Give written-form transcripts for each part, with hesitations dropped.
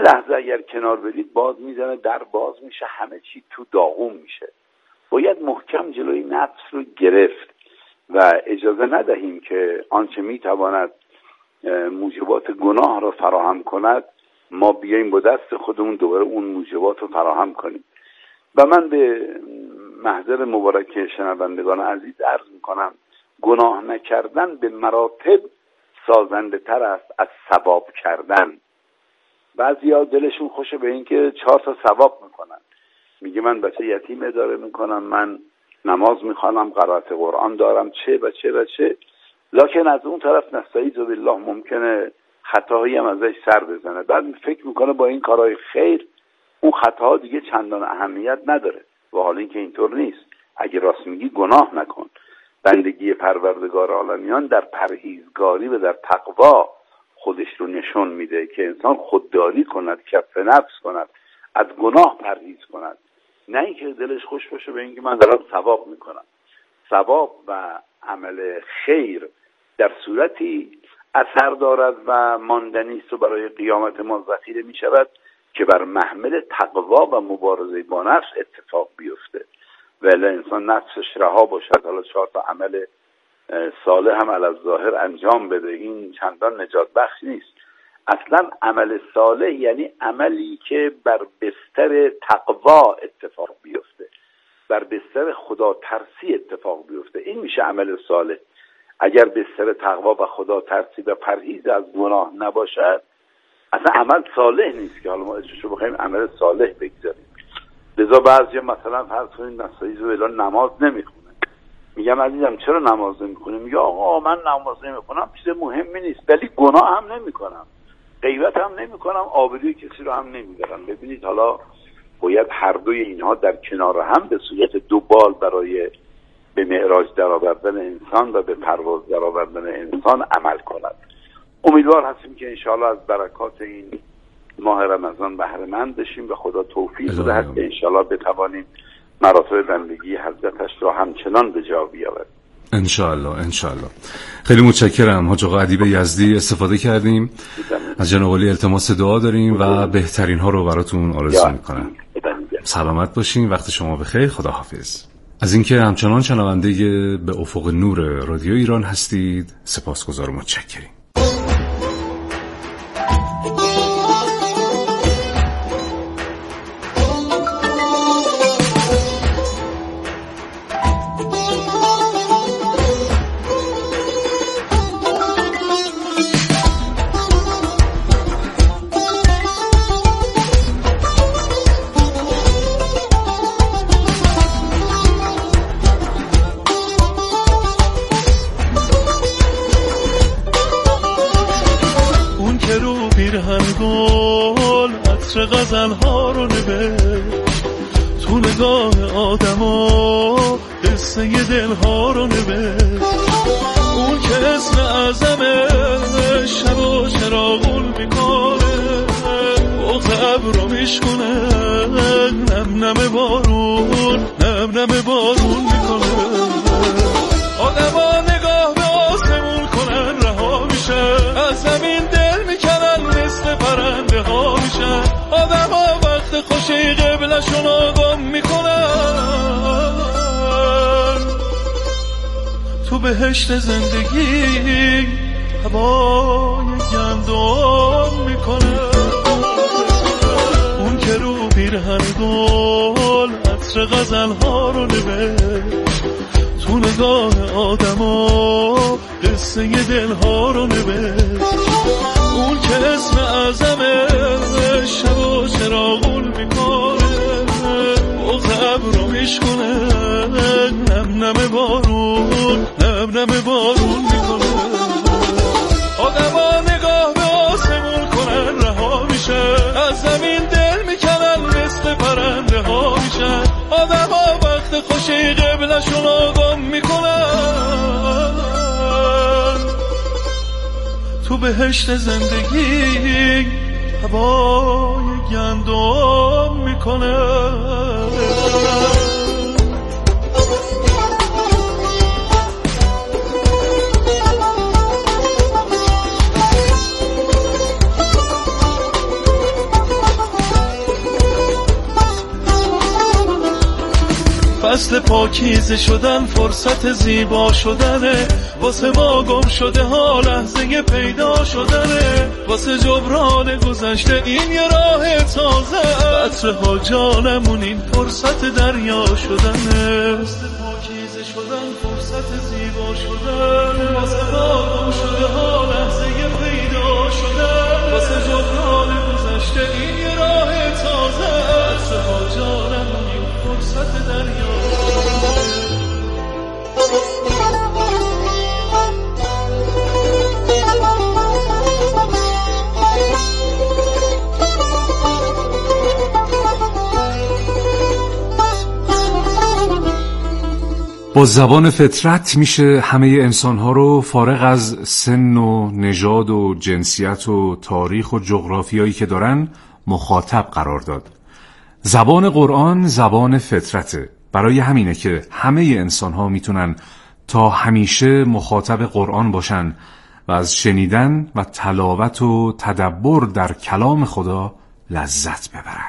لحظه اگر کنار برید باز میزنه، در باز میشه، همه چی تو داغون میشه. باید محکم جلوی نفس رو گرفت و اجازه ندهیم که آنچه میتواند موجبات گناه را فراهم کند ما بیاییم با دست خودمون دوباره اون موجبات رو فراهم کنیم. و من به محضر مبارک شنوندگان عزیز عرض میکنم گناه نکردن به مراتب سازنده تر است از ثواب کردن. بعضیا دلشون خوشه به این که 4 تا ثواب میکنن، میگه من بچه یتیم اداره میکنم، من نماز میخوانم، قرائت قرآن دارم، چه و چه و چه. لکن از اون طرف نستعیذ بالله ممکنه خطاهایی هم ازش سر بزنه، بعد فکر میکنه با این کارهای خیر اون خطاها دیگه چندان اهمیت نداره. و حال این که اینطور نیست. اگه راست میگی گناه نکن. بندگی پروردگار عالمیان در پرهیزگاری و در تقوا خودش رو نشون میده که انسان خودداری کند، کف نفس کند، از گناه پرهیز کند، نه اینکه دلش خوش باشه به اینکه من دارم ثواب میکنم. ثواب و عمل خیر در صورتی اثر دارد و ماندنی است و برای قیامت ما ذخیره میشود که بر محمل تقوا و مبارزه با نفس اتفاق بیفته. ولی انسان نفسش رها باشد، حالا 4 تا عمل صالح هم علی الظاهر انجام بده، این چندان نجات بخش نیست. اصلا عمل صالح یعنی عملی که بر بستر تقوا اتفاق بیفته، بر بستر خدا ترسی اتفاق بیفته، این میشه عمل صالح. اگر بستر تقوا و خدا ترسی و پرهیز از گناه نباشد اصلا عمل صالح نیست که حالا ما اسمشو بخوایم عمل صالح بگذاریم. لذا بعضی مثلا فرض کنید نستعیذ بالله نماز نمیخونه، میگم عزیزم چرا نماز نمیخونی؟ میگه آقا من نماز نمیخونم چیز مهمی نیست، ولی گناه هم نمیکنم، غیبت هم نمیکنم، آبروی کسی رو هم نمیبرم. ببینید حالا باید هر دوی اینها در کنار هم به صورت 2 بال برای به معراج درآوردن انسان و به پرواز درآوردن انسان عمل کند. امیدوار هستیم که انشاءالله از برکات این ماه رمضان بهره مند بشیم و خدا توفیق بده که انشاءالله بتوانیم مراتب بندگی حضرتش را همچنان به جا بیاوریم. انشاءالله. خیلی متشکرم حاج آقا ادیب یزدی، استفاده کردیم از جناب علی، التماس دعا داریم و بهترین ها رو براتون آرزو میکنم. سلامت باشین، وقت شما بخیر، خداحافظ. از اینکه همچنان شنونده به افق نور رادیو ایران هستید سپاسگزار و متشکریم. غزل ها رو نوشت تو نگاه آدما، قصه دل ها رو نوشت. اون که اسم اعظمه شب و چراغون میکنه، بغض ابر رو میشکنه، نم نم بارون میکنه. آدما نگاه به آسمون کنن رها میشه، از زمین دل میکنن مثل پرنده ها میشن. آدم ها وقت خوشی قبلشون آگام میکنن، تو بهشت زندگی هوای گندم میکنن. اون که رو پیرهن گل عطر غزل ها رو نوشت تو نگاه آدم ها، قصه دل ها رو نوشت. اون که اسم اعظمه شب و چراغون میکنه، بغض ابر رو میشکنه، نم نم بارون میکنه. آدما نگاه به آسمون کنن رها میشه، از زمین دل میکنن مثل پرنده ها میشن. آدما وقت خوشی قبلشون آگام میکنن، تو بهشت زندگی هوای گندم میکنه. اصل پاکیزه شدن فرصت زیبا شدنه، واسه ما گم شده ها لحظه پیدا شدنه، واسه جبران گذشته این یه راه تازه، عطر ها جانمون این فرصت دریا شدنه، اصل پاکیزه شدن فرصت زیبا شدن، واسه ما گم شده ها لحظه پیدا شدن، واسه جبران گذشته این یه راه تازه، عطر ها جانمون این فرصت دریا. با زبان فطرت میشه همه انسانها رو فارغ از سن و نژاد و جنسیت و تاریخ و جغرافیایی که دارن مخاطب قرار داد. زبان قرآن زبان فطرته، برای همینه که همه انسانها میتونن تا همیشه مخاطب قرآن باشن و از شنیدن و تلاوت و تدبر در کلام خدا لذت ببرن.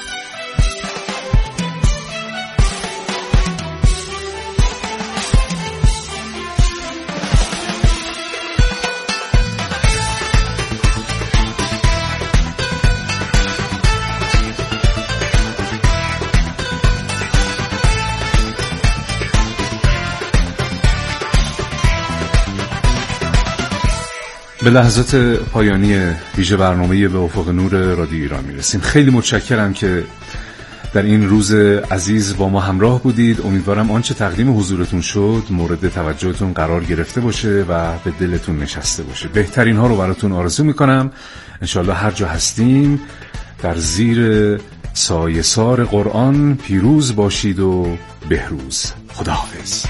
به لحظات پایانی ویژه برنامه به افق نور رادیو ایران میرسیم. خیلی متشکرم که در این روز عزیز با ما همراه بودید. امیدوارم آنچه تقدیم حضورتون شد مورد توجهتون قرار گرفته باشه و به دلتون نشسته باشه. بهترین ها رو براتون آرزو میکنم. انشالله هر جا هستیم در زیر سایه‌سار قرآن پیروز باشید و بهروز. خداحافظ.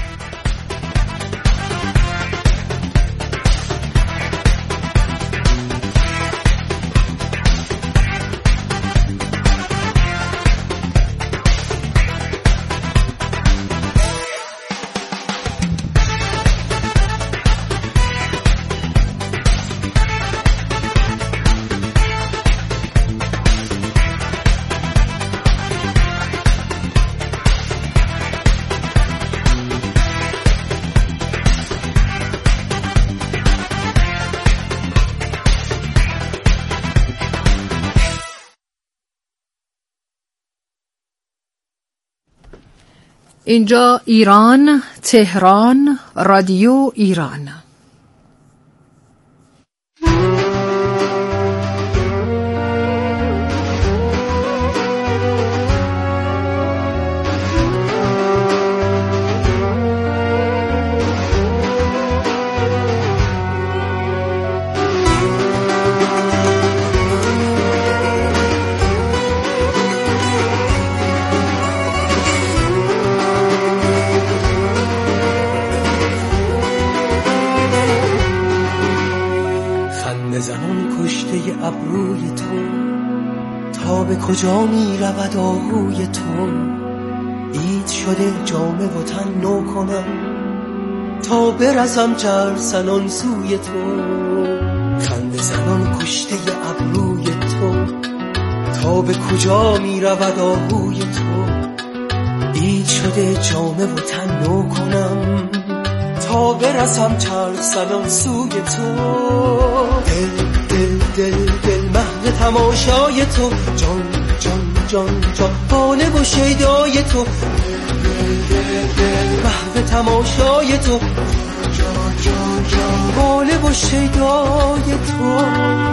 اینجا ایران، تهران، رادیو ایران. ابروی تو تا به کجا می رود آهوی تو، عید شده جامه و تن نو کنم تا برسم چر سنان سوی تو. خنده زنان کشته ابروی تو تا به کجا می رود آهوی تو، عید شده جامه و تن نو کنم تا برسم چر سنان سوی تو. دل محو تماشای تو، جان جان جان جان حاله و شیدای تو، دل محو تماشای تو، جان جان جان حاله و شیدای تو.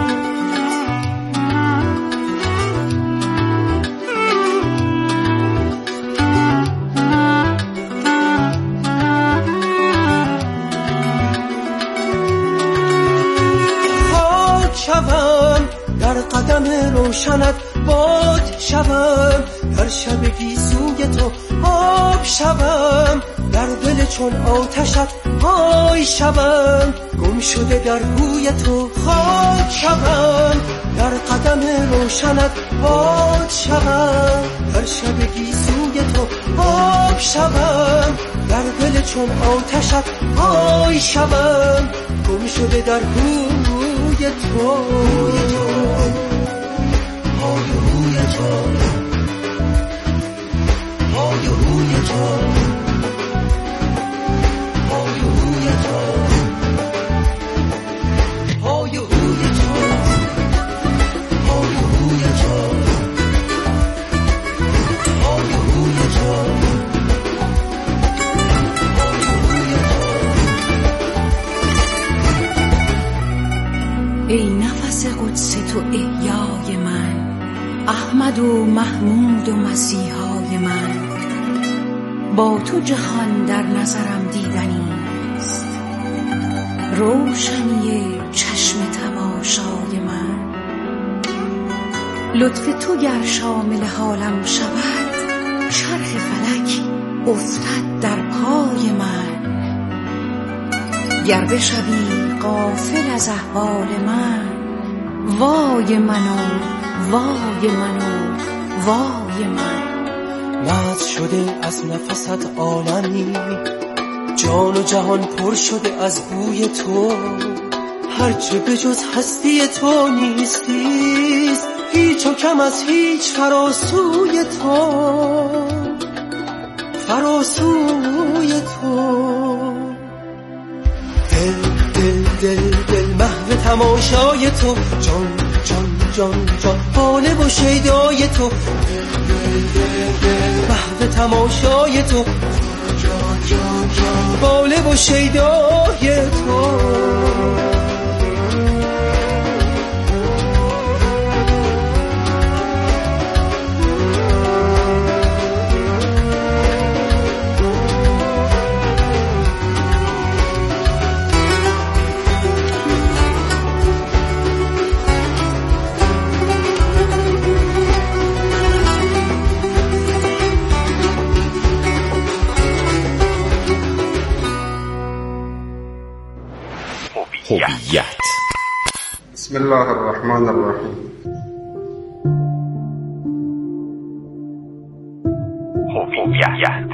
در قدم روشنت باد شوم، در شب گیسوی تو آب شوم، در دل چون آتشت پای شوم، گم شده در روی تو خاک شوم، در قدم روشنت باد شوم، در شب گیسوی تو آب شوم، در دل چون آتشت پای شوم، گم شده در روی تو. روی تو قدس تو احیای من، احمد و محمود و مسیحای من. با تو جهان در نظرم دیدنی است، روشنی چشم تماشای من. لطف تو گر شامل حالم شود، چرخ فلک افتد در پای من. گر بشوی غافل از احوال من، وای منو وای منو وای من. ناز شده از نفست عالمی، جان و جهان پر شده از بوی تو. هرچه به جز هستی تو نیستیست، هیچ و کم از هیچ فراسوی تو، فراسوی تو. دل محو تماشای تو، جان جان جان جان حاله و شیدای تو. دل محو تماشای تو، جان جان جان حاله و شیدای تو. هویت. بسم الله الرحمن الرحیم. هویت.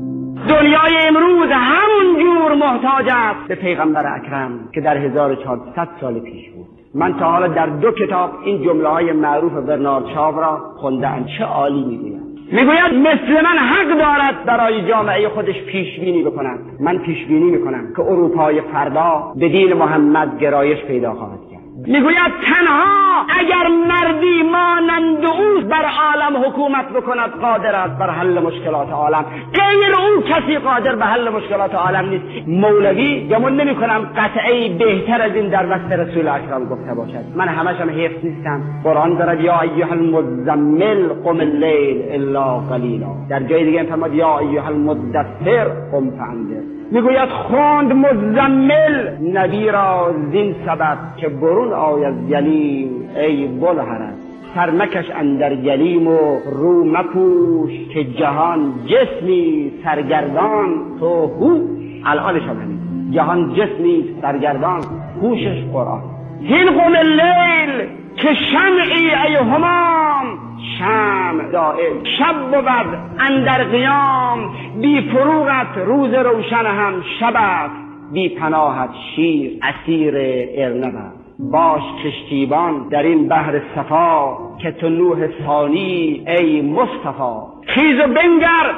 دنیای امروز همون جور محتاج است به پیغمبر اکرم که در 1400 سال پیش بود. من تا حالا در 2 کتاب این جمله‌های معروف برنارد شاو را خوندم. چه عالی میگوید. میگوید مثل من حق دارد برای جامعه خودش پیش بینی بکند. من پیش بینی میکنم که اروپای فردا به دین محمد گرایش پیدا خواهد کرد. میگوید تنها اگر مردی مانند او بر عالم حکومت بکند قادر است بر حل مشکلات عالم، غیر او کسی قادر به حل مشکلات عالم نیست. مولوی گمان نمی‌کنم قطعی بهتر از این در وقت رسول اکرم گفته باشد. من همشم حفظ نیستم. قرآن دارد یا ایها المزمل قم اللیل الا قلیلا، در جای دیگه میفرماد یا ایها المدثر قم فانذر. میگوید خوند مزمل نبی را زین سبب که برون آید گلیم ای بلهرد. سرمکش اندر گلیم و رو مپوش که جهان جسمی سرگردان تو هوش. الانش هم همین، جهان جسمی سرگردان هوشش قرآن. هین قم اللیل که شمعی ای همام، شمع دائم شب بود اندر قیام. بی فروغت روز روشن هم شب است، بی پناهت شیر اسیر ارنب است. باش کشتیبان در این بحر صفا که تو نوح ثانی ای مصطفی. خیز و بنگر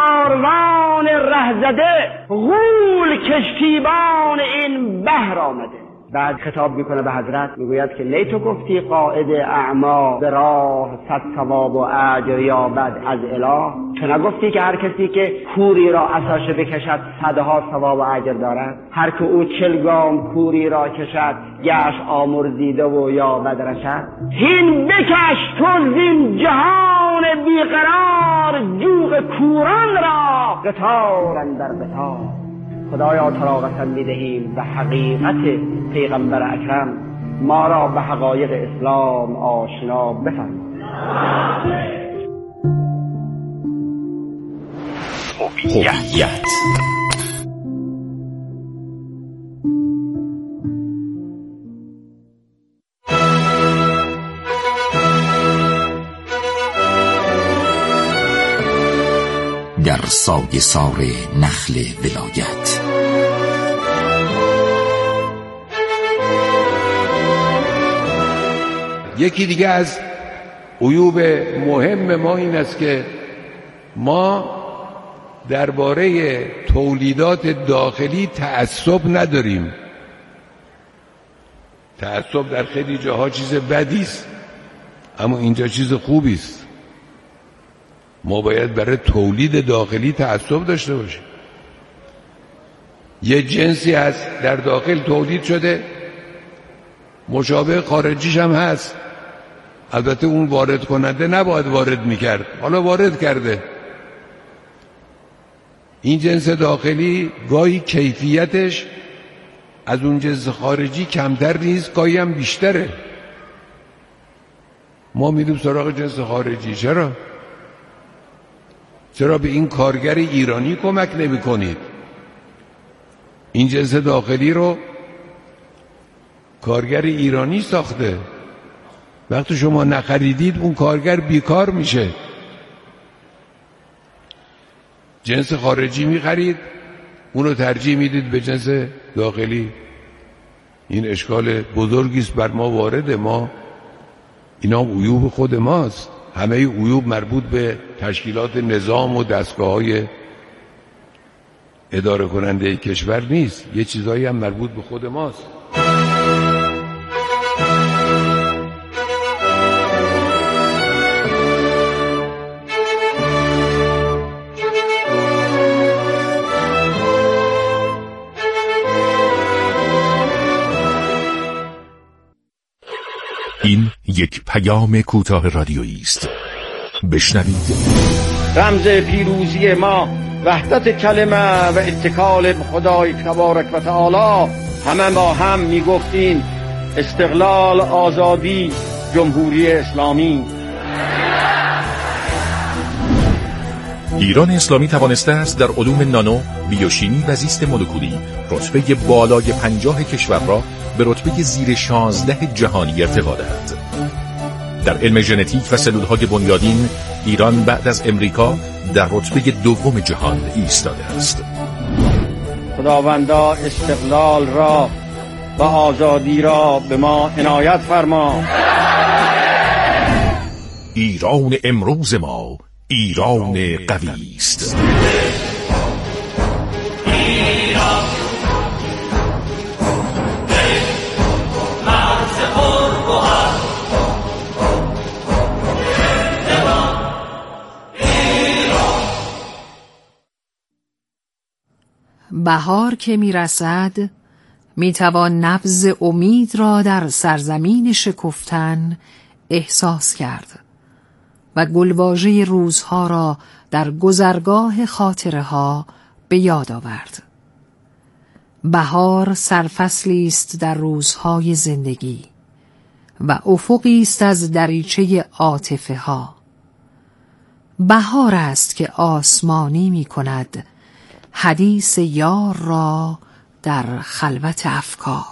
کاروان رهزده، غول کشتیبان این بحر آمده. بعد خطاب میکنه به حضرت، میگوید که لیتو گفتی قائد اعما به راه 100 ثواب و اجر یابد از اله. تو نگفتی که هر کسی که کوری را عصاشه بکشد 100 ثواب و اجر دارد؟ هر که او 40 گام کوری را کشد گشت آمرزیده و یابد رشد. هین بکش تو زین جهان بیقرار، جوق کوران را قطار اندر قطار. خدایا تو را قسم می‌دهیم به حقیقت پیغمبر اکرم، ما را به حقایق اسلام آشنا بفرما. هویت. در سایه‌سار نخل ولایت. یکی دیگه از عیوب مهم ما این است که ما درباره تولیدات داخلی تعصب نداریم. تعصب در خیلی جاها چیز بدی است، اما اینجا چیز خوبی است. ما باید برای تولید داخلی تعصب داشته باشیم. یه جنسی هست در داخل تولید شده، مشابه خارجیش هم هست. البته اون وارد کننده نباید وارد میکرد، حالا وارد کرده. این جنس داخلی گاهی کیفیتش از اون جنس خارجی کمتر نیست، گاهی هم بیشتره. ما میریم سراغ جنس خارجی. چرا به این کارگر ایرانی کمک نمی کنید؟ این جنس داخلی رو کارگر ایرانی ساخته. وقتی شما نخریدید اون کارگر بیکار میشه. جنس خارجی میخرید، اونو ترجیح میدید به جنس داخلی. این اشکال بزرگیست بر ما وارده. ما اینا عیوب خود ماست. همه عیوب مربوط به تشکیلات نظام و دستگاه‌های اداره کننده کشور نیست، یه چیزایی هم مربوط به خود ماست. این یک پیام کوتاه رادیویی است. بشنوید. رمز پیروزی ما وحدت کلمه و اتکال به خدای تبارک و تعالی. همه با هم میگفتیم استقلال، آزادی، جمهوری اسلامی. ایران اسلامی توانسته است در علوم نانو، بیوشیمی و زیست مولکولی رتبه بالای 50 کشور را به رتبه زیر 16 جهانی ارتقا دهد. در علم ژنتیک و سلول‌های بنیادین ایران بعد از امریکا در رتبه دوم جهان ایستاده است. خداوندا استقلال را و آزادی را به ما عنایت فرما. ایران امروز ما ایران قوی است. بهار که میرسد میتوان نبض امید را در سرزمین شکفتن احساس کرد و گلواژه روزها را در گذرگاه خاطره ها به یاد آورد. بهار سرفصلی است در روزهای زندگی و افقی است از دریچه عاطفه ها. بهار است که آسمانی می کند حدیث یار را در خلوت افکار.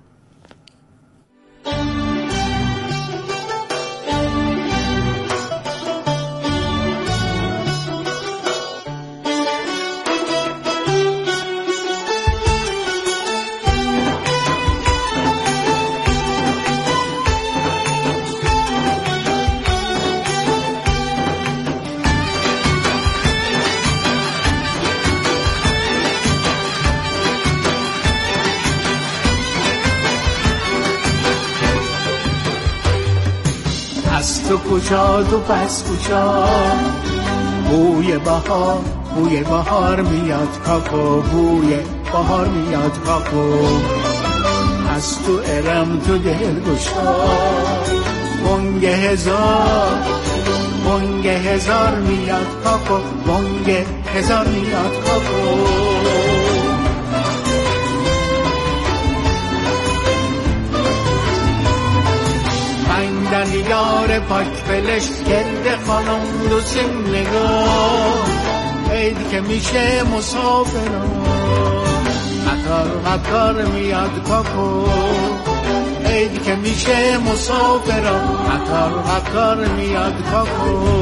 تو کجا تو پس کجا بوی بهار میاد کاکو، بوی بهار میاد کاکو. از تو ارم تو دلگشا بانگ هزار میاد کاکو، بانگ هزار میاد کاکو. در یار پاک فلش گرد خانم دوستم نگاه عید که میشه مسافران قطار میاد کاکو. عید که میشه مسافران قطار میاد کاکو.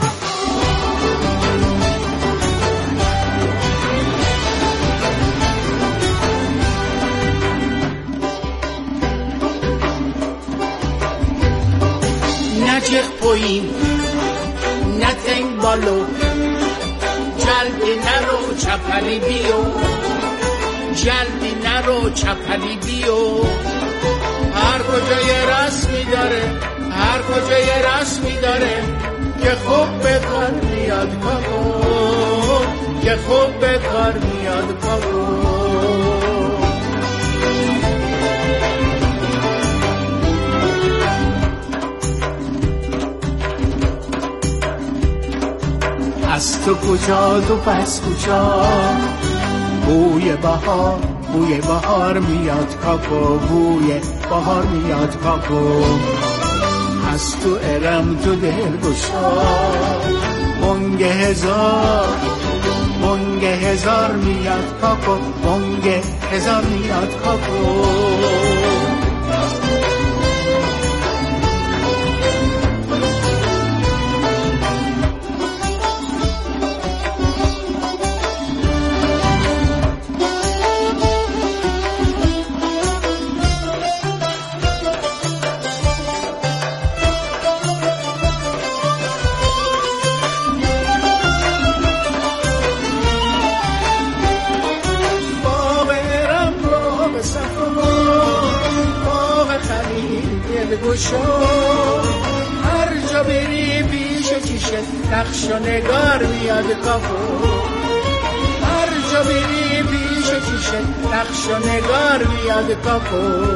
نچخ پوین نتنگ بالو جلدی نرو چپلی بیو، جلدی نرو چپلی بیو. هر کجا یه رسمی داره، هر کجا یه رسمی داره که خوب به کار میاد کاکو، که خوب به کار میاد کاکو. از تو کجا تو پس کجا بوی بهار میاد کاکو بوی بهار میاد کاکو از تو ارم تو دلگشا بانگ هزار میاد کاکو بانگ هزار میاد کاکو هر جا بری پیش چیشه نقش و نگار میاد کاکو هر جا بری پیش چیشه نقش و نگار میاد کاکو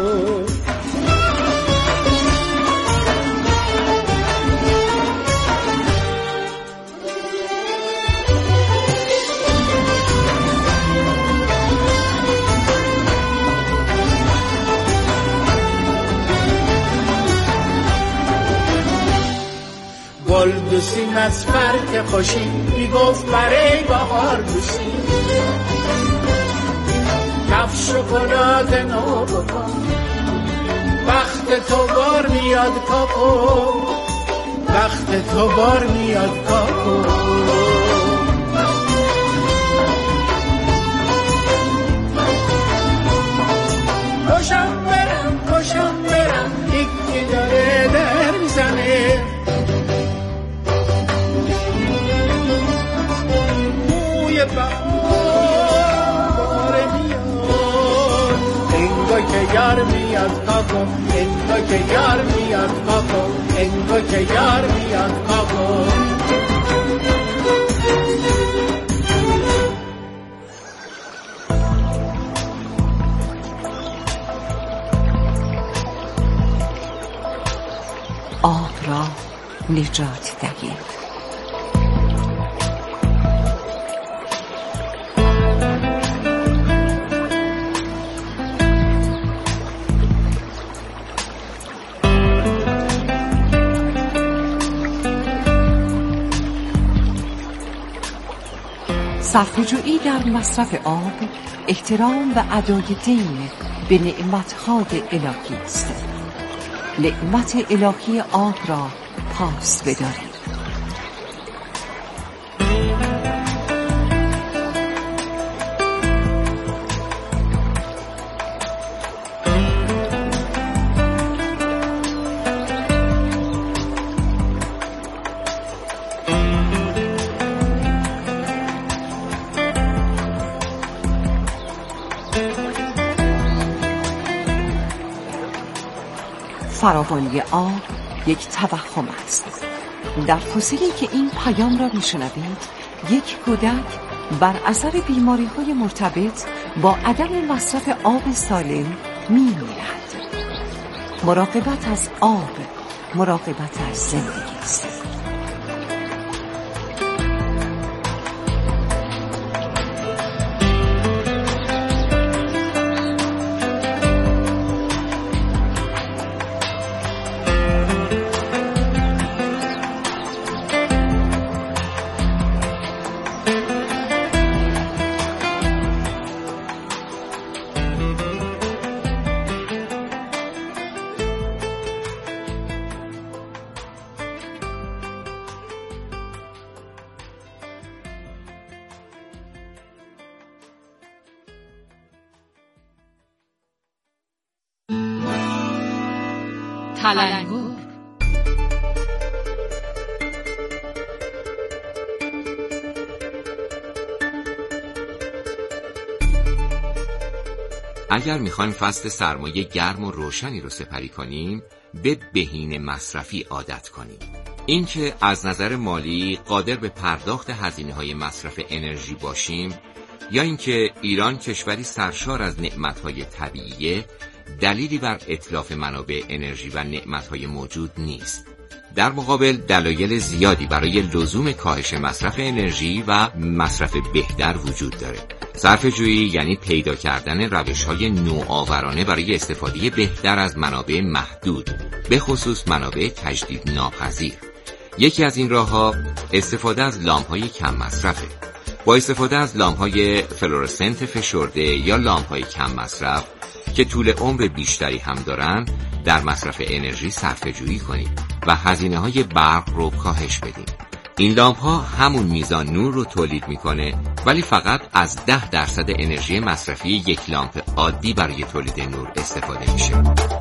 گل دوستیم از فرق خوشی میگفت برای بهار دوستی کف شکلات نو بکن وقت تو بار میاد کاکو وقت تو بار میاد کاکو کشم برم یکی داره در میزنه بهار میاد انگار که یار میاد کاکو انگار که یار میاد کاکو انگار که یار میاد کاکو آب را نجات دهید. صرفه‌جویی در مصرف آب احترام و ادای دین به نعمت‌های الهی است. نعمت الهی آب را پاس بدارید. فراوانی آب یک توهم است. در فاصله که این پیام را میشنوید یک کودک بر اثر بیماری‌های مرتبط با عدم مصرف آب سالم می‌میرد. مراقبت از آب مراقبت از زندگی است. تلنگر اگر میخوایم فصل سرمایه گرم و روشنی رو سپری کنیم به بهینه مصرفی عادت کنیم. اینکه از نظر مالی قادر به پرداخت هزینه‌های مصرف انرژی باشیم یا اینکه ایران کشوری سرشار از نعمت‌های طبیعیه دلیلی بر اتلاف منابع انرژی و نعمت‌های موجود نیست. در مقابل دلایل زیادی برای لزوم کاهش مصرف انرژی و مصرف بهتر وجود داره. صرفه‌جویی یعنی پیدا کردن روش‌های نوآورانه برای استفاده بهتر از منابع محدود، به خصوص منابع تجدید ناپذیر. یکی از این راه‌ها استفاده از لامپ‌های کم مصرفه. با استفاده از لامپ‌های فلورسنت فشرده یا لامپ‌های کم مصرف که طول عمر بیشتری هم دارن، در مصرف انرژی صرفه‌جویی کنید و هزینه‌های برق رو کاهش بدید. این لامپ‌ها همون میزان نور رو تولید میکنه، ولی فقط از 10% انرژی مصرفی یک لامپ عادی برای تولید نور استفاده میشه.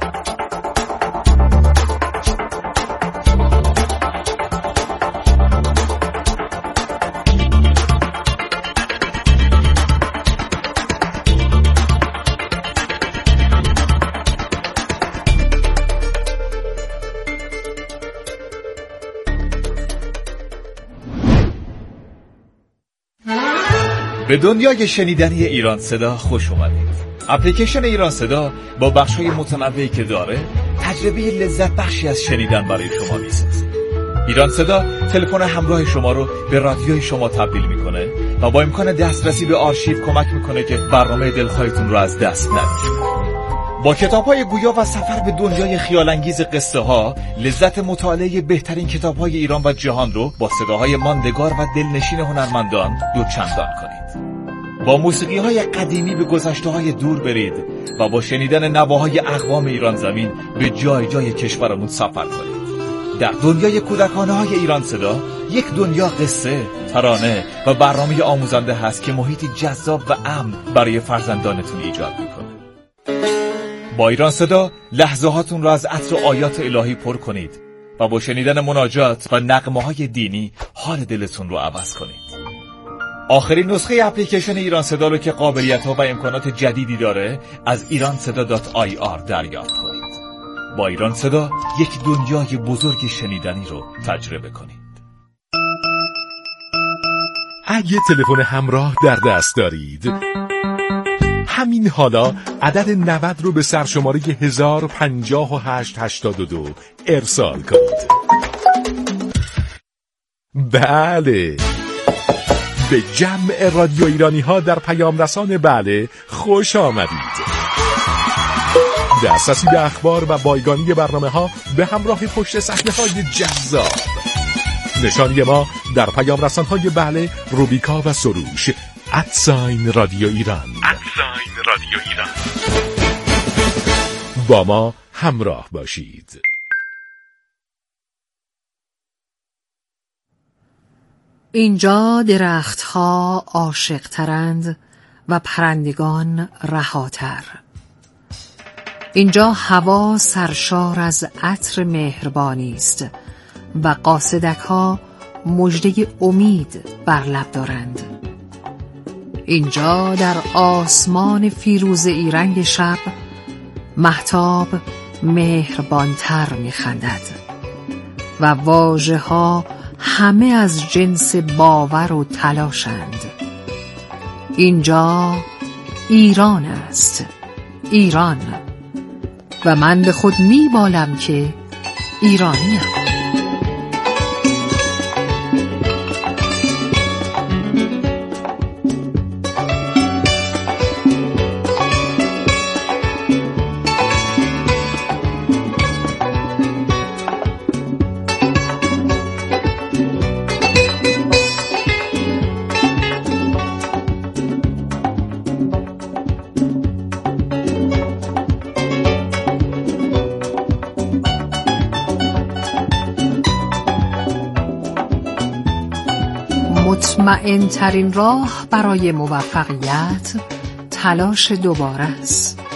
به دنیای شنیدنی ایران صدا خوش اومدید. اپلیکیشن ایران صدا با بخش‌های متنوعی که داره، تجربه لذت بخشی از شنیدن برای شما میسازه. ایران صدا تلفن همراه شما رو به رادیوی شما تبدیل میکنه و با امکان دسترسی به آرشیو کمک میکنه که برنامه دلخواهتون رو از دست ندید. با کتاب‌های گویا و سفر به دنیای خیال‌انگیز قصه‌ها، لذت مطالعه بهترین کتاب‌های ایران و جهان رو با صداهای ماندگار و دلنشین هنرمندان دوچندان کنید. با موسیقی‌های قدیمی به گذشته‌های دور برید و با شنیدن نواهای اقوام ایران زمین به جای جای کشورمون سفر کنید. در دنیای کودکانه‌های ایران صدا، یک دنیا قصه، ترانه و برنامه آموزنده هست که محیطی جذاب و امن برای فرزندانتون ایجاد می‌کنه. با ایران صدا لحظه هاتون را از عطر و آیات الهی پر کنید و با شنیدن مناجات و نغمه‌های دینی حال دلتون رو عوض کنید. آخرین نسخه اپلیکیشن ایران صدا رو که قابلیت‌ها و امکانات جدیدی داره از iranseda.ir دریافت کنید. با ایران صدا یک دنیای بزرگ شنیدنی رو تجربه کنید. اگه تلفن همراه در دست دارید، همین حالا عدد 90 رو به سرشماره 105882 ارسال کنید. بله، به جمع رادیو ایرانی ها در پیام رسان بله خوش آمدید. دسترسی به اخبار و بایگانی برنامه ها به همراه پشت صحنه های جذاب. نشانی ما در پیام رسان های بله، روبیکا و سروش @رادیو ایران. با ما همراه باشید. اینجا درختها عاشق‌ترند و پرندگان رهاتر. اینجا هوا سرشار از عطر مهربانی است و قاصدک‌ها مژده امید بر لب دارند. اینجا در آسمان فیروزه‌ای رنگ شب مهتاب مهربانتر می‌خندد و واژه‌ها همه از جنس باور و تلاشند. اینجا ایران است، ایران، و من به خود میبالم که ایرانیم. مطمئن ترین راه برای موفقیت تلاش دوباره است.